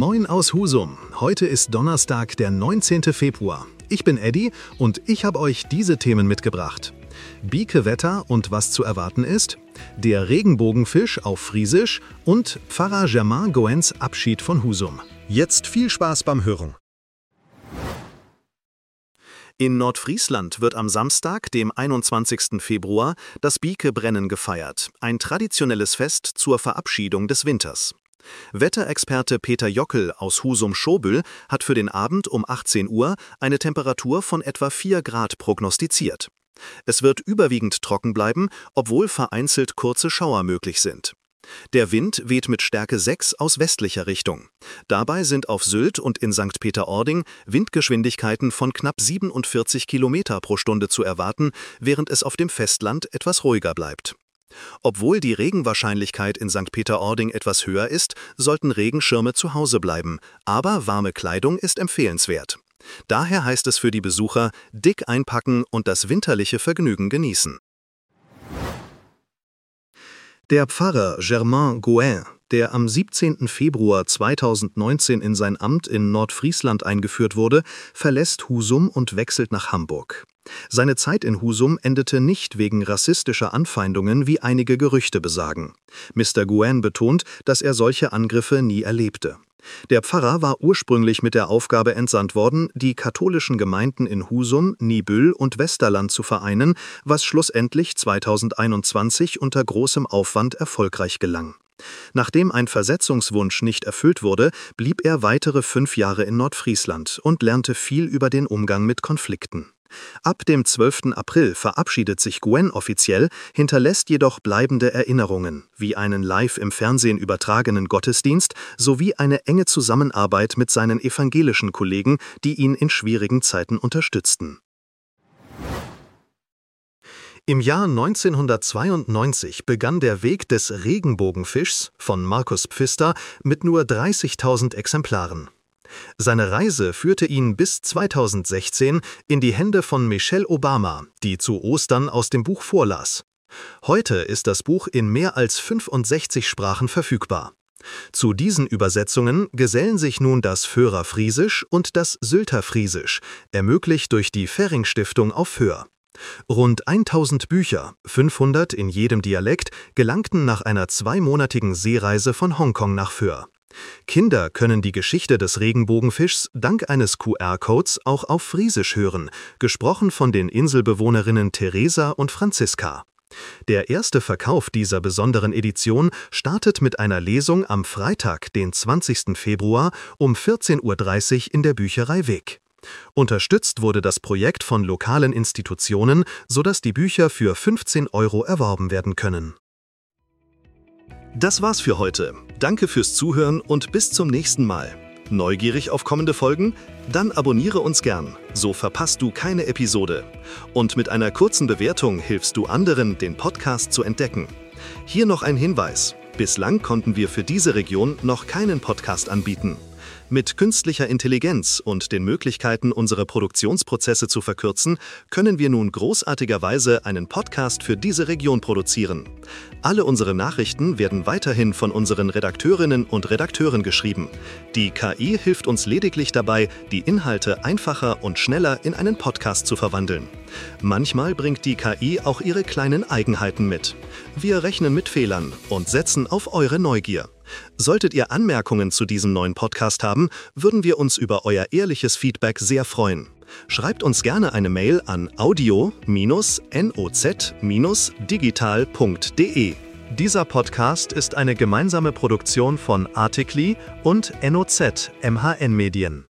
Moin aus Husum. Heute ist Donnerstag, der 19. Februar. Ich bin Eddie und ich habe euch diese Themen mitgebracht. Biekewetter und was zu erwarten ist, der Regenbogenfisch auf Friesisch und Pfarrer Germain Goens Abschied von Husum. Jetzt viel Spaß beim Hören. In Nordfriesland wird am Samstag, dem 21. Februar, das Biekebrennen gefeiert, ein traditionelles Fest zur Verabschiedung des Winters. Wetterexperte Peter Jockel aus Husum-Schobüll hat für den Abend um 18 Uhr eine Temperatur von etwa 4 Grad prognostiziert. Es wird überwiegend trocken bleiben, obwohl vereinzelt kurze Schauer möglich sind. Der Wind weht mit Stärke 6 aus westlicher Richtung. Dabei sind auf Sylt und in St. Peter-Ording Windgeschwindigkeiten von knapp 47 km pro Stunde zu erwarten, während es auf dem Festland etwas ruhiger bleibt. Obwohl die Regenwahrscheinlichkeit in St. Peter-Ording etwas höher ist, sollten Regenschirme zu Hause bleiben, aber warme Kleidung ist empfehlenswert. Daher heißt es für die Besucher, dick einpacken und das winterliche Vergnügen genießen. Der Pfarrer Germain Goens, der am 17. Februar 2019 in sein Amt in Nordfriesland eingeführt wurde, verlässt Husum und wechselt nach Hamburg. Seine Zeit in Husum endete nicht wegen rassistischer Anfeindungen, wie einige Gerüchte besagen. Mr. Goens betont, dass er solche Angriffe nie erlebte. Der Pfarrer war ursprünglich mit der Aufgabe entsandt worden, die katholischen Gemeinden in Husum, Niebüll und Westerland zu vereinen, was schlussendlich 2021 unter großem Aufwand erfolgreich gelang. Nachdem ein Versetzungswunsch nicht erfüllt wurde, blieb er weitere 5 Jahre in Nordfriesland und lernte viel über den Umgang mit Konflikten. Ab dem 12. April verabschiedet sich Goens offiziell, hinterlässt jedoch bleibende Erinnerungen, wie einen live im Fernsehen übertragenen Gottesdienst sowie eine enge Zusammenarbeit mit seinen evangelischen Kollegen, die ihn in schwierigen Zeiten unterstützten. Im Jahr 1992 begann der Weg des Regenbogenfischs von Markus Pfister mit nur 30.000 Exemplaren. Seine Reise führte ihn bis 2016 in die Hände von Michelle Obama, die zu Ostern aus dem Buch vorlas. Heute ist das Buch in mehr als 65 Sprachen verfügbar. Zu diesen Übersetzungen gesellen sich nun das Föhrer Friesisch und das Sylter Friesisch, ermöglicht durch die Fering-Stiftung auf Föhr. Rund 1000 Bücher, 500 in jedem Dialekt, gelangten nach einer 2-monatigen Seereise von Hongkong nach Föhr. Kinder können die Geschichte des Regenbogenfischs dank eines QR-Codes auch auf Friesisch hören, gesprochen von den Inselbewohnerinnen Theresa und Franziska. Der erste Verkauf dieser besonderen Edition startet mit einer Lesung am Freitag, den 20. Februar um 14:30 Uhr in der Bücherei Weg. Unterstützt wurde das Projekt von lokalen Institutionen, sodass die Bücher für 15 € erworben werden können. Das war's für heute. Danke fürs Zuhören und bis zum nächsten Mal. Neugierig auf kommende Folgen? Dann abonniere uns gern, so verpasst du keine Episode. Und mit einer kurzen Bewertung hilfst du anderen, den Podcast zu entdecken. Hier noch ein Hinweis. Bislang konnten wir für diese Region noch keinen Podcast anbieten. Mit künstlicher Intelligenz und den Möglichkeiten, unsere Produktionsprozesse zu verkürzen, können wir nun großartigerweise einen Podcast für diese Region produzieren. Alle unsere Nachrichten werden weiterhin von unseren Redakteurinnen und Redakteuren geschrieben. Die KI hilft uns lediglich dabei, die Inhalte einfacher und schneller in einen Podcast zu verwandeln. Manchmal bringt die KI auch ihre kleinen Eigenheiten mit. Wir rechnen mit Fehlern und setzen auf eure Neugier. Solltet ihr Anmerkungen zu diesem neuen Podcast haben, würden wir uns über euer ehrliches Feedback sehr freuen. Schreibt uns gerne eine Mail an audio-noz-digital.de. Dieser Podcast ist eine gemeinsame Produktion von Articly und NOZ MHN Medien.